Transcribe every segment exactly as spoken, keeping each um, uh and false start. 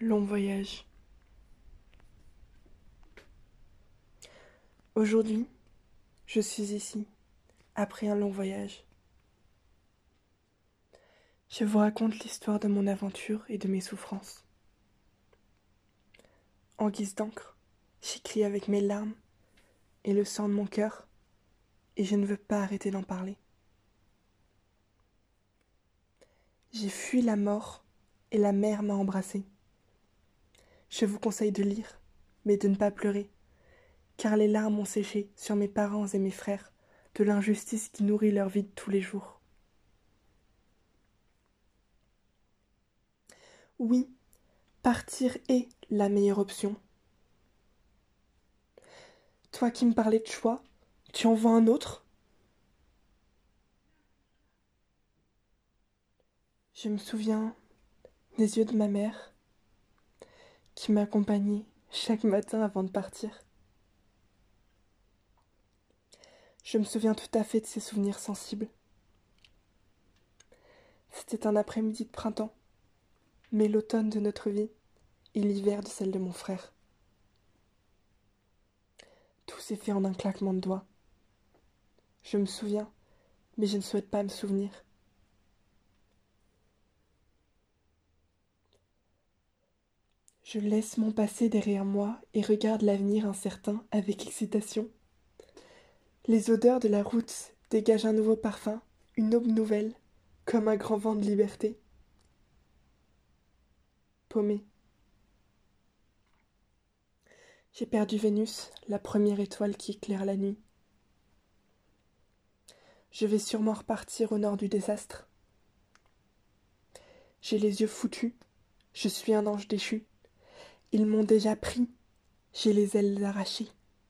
Long voyage. Aujourd'hui, je suis ici, après un long voyage. Je vous raconte l'histoire de mon aventure et de mes souffrances. En guise d'encre, j'écris avec mes larmes et le sang de mon cœur, et je ne veux pas arrêter d'en parler. J'ai fui la mort et la mer m'a embrassé. Je vous conseille de lire, mais de ne pas pleurer, car les larmes ont séché sur mes parents et mes frères de l'injustice qui nourrit leur vie de tous les jours. Oui, partir est la meilleure option. Toi qui me parlais de choix, tu en vois un autre? Je me souviens des yeux de ma mère qui m'accompagnait chaque matin avant de partir. Je me souviens tout à fait de ces souvenirs sensibles. C'était un après-midi de printemps, mais l'automne de notre vie et l'hiver de celle de mon frère. Tout s'est fait en un claquement de doigts. Je me souviens, mais je ne souhaite pas me souvenir. Je laisse mon passé derrière moi et regarde l'avenir incertain avec excitation. Les odeurs de la route dégagent un nouveau parfum, une aube nouvelle, comme un grand vent de liberté. Paumé. J'ai perdu Vénus, la première étoile qui éclaire la nuit. Je vais sûrement repartir au nord du désastre. J'ai les yeux foutus, je suis un ange déchu. Ils m'ont déjà pris, j'ai les ailes arrachées.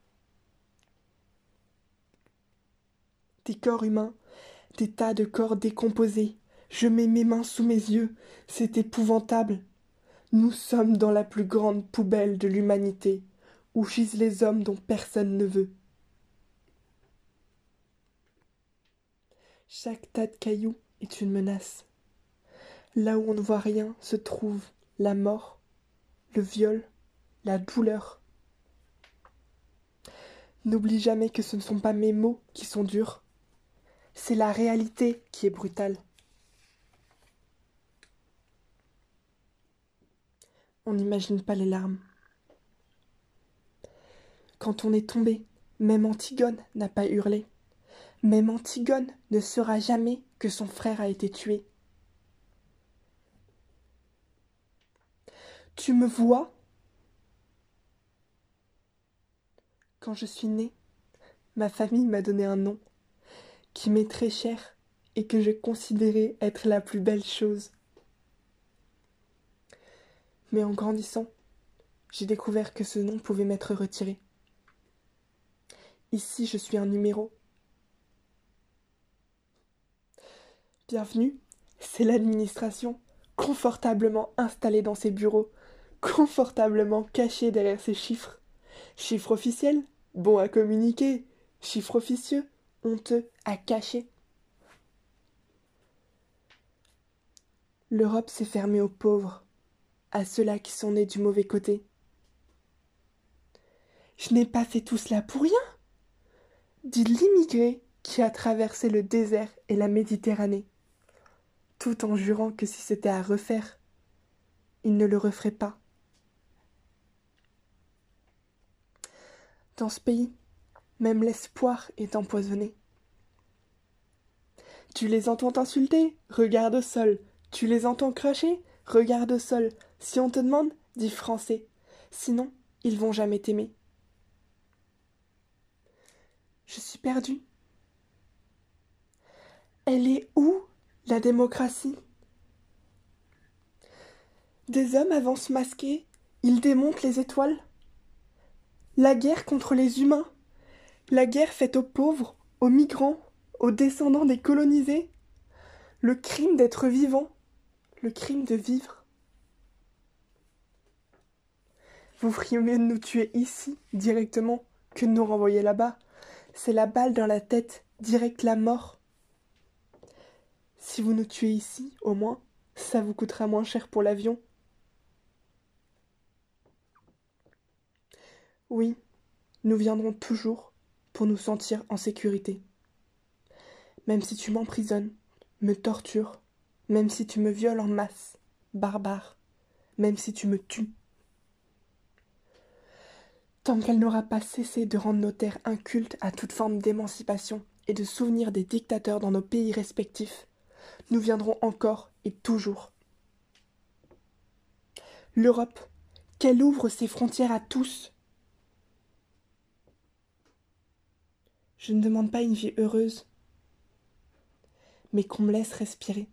Des corps humains, des tas de corps décomposés. Je mets mes mains sous mes yeux, c'est épouvantable. Nous sommes dans la plus grande poubelle de l'humanité, où gisent les hommes dont personne ne veut. Chaque tas de cailloux est une menace. Là où on ne voit rien se trouve la mort, le viol, la douleur. N'oublie jamais que ce ne sont pas mes mots qui sont durs, c'est la réalité qui est brutale. On n'imagine pas les larmes. Quand on est tombé, même Antigone n'a pas hurlé. Même Antigone ne saura jamais que son frère a été tué. Tu me vois? Quand je suis née, ma famille m'a donné un nom qui m'est très cher et que je considérais être la plus belle chose. Mais en grandissant, j'ai découvert que ce nom pouvait m'être retiré. Ici, je suis un numéro. Bienvenue, c'est l'administration, confortablement installée dans ses bureaux, confortablement cachée derrière ses chiffres. Chiffres officiels, bons à communiquer. Chiffres officieux, honteux à cacher. L'Europe s'est fermée aux pauvres, à ceux-là qui sont nés du mauvais côté. Je n'ai pas fait tout cela pour rien, dit l'immigré qui a traversé le désert et la Méditerranée, tout en jurant que si c'était à refaire, il ne le referait pas. Dans ce pays, même l'espoir est empoisonné. Tu les entends t'insulter? Regarde au sol. Tu les entends cracher? Regarde au sol. Si on te demande, dis français. Sinon, ils vont jamais t'aimer. Je suis perdue. Elle est où, la démocratie? Des hommes avancent masqués, ils démontent les étoiles. La guerre contre les humains, la guerre faite aux pauvres, aux migrants, aux descendants des colonisés. Le crime d'être vivant, le crime de vivre. Vous feriez mieux de nous tuer ici, directement, que de nous renvoyer là-bas. C'est la balle dans la tête, direct la mort. Si vous nous tuez ici, au moins, ça vous coûtera moins cher pour l'avion. Oui, nous viendrons toujours pour nous sentir en sécurité. Même si tu m'emprisonnes, me tortures, même si tu me violes en masse, barbare, même si tu me tues. Tant qu'elle n'aura pas cessé de rendre nos terres incultes à toute forme d'émancipation et de souvenir des dictateurs dans nos pays respectifs, nous viendrons encore et toujours. L'Europe, qu'elle ouvre ses frontières à tous. Je ne demande pas une vie heureuse, mais qu'on me laisse respirer.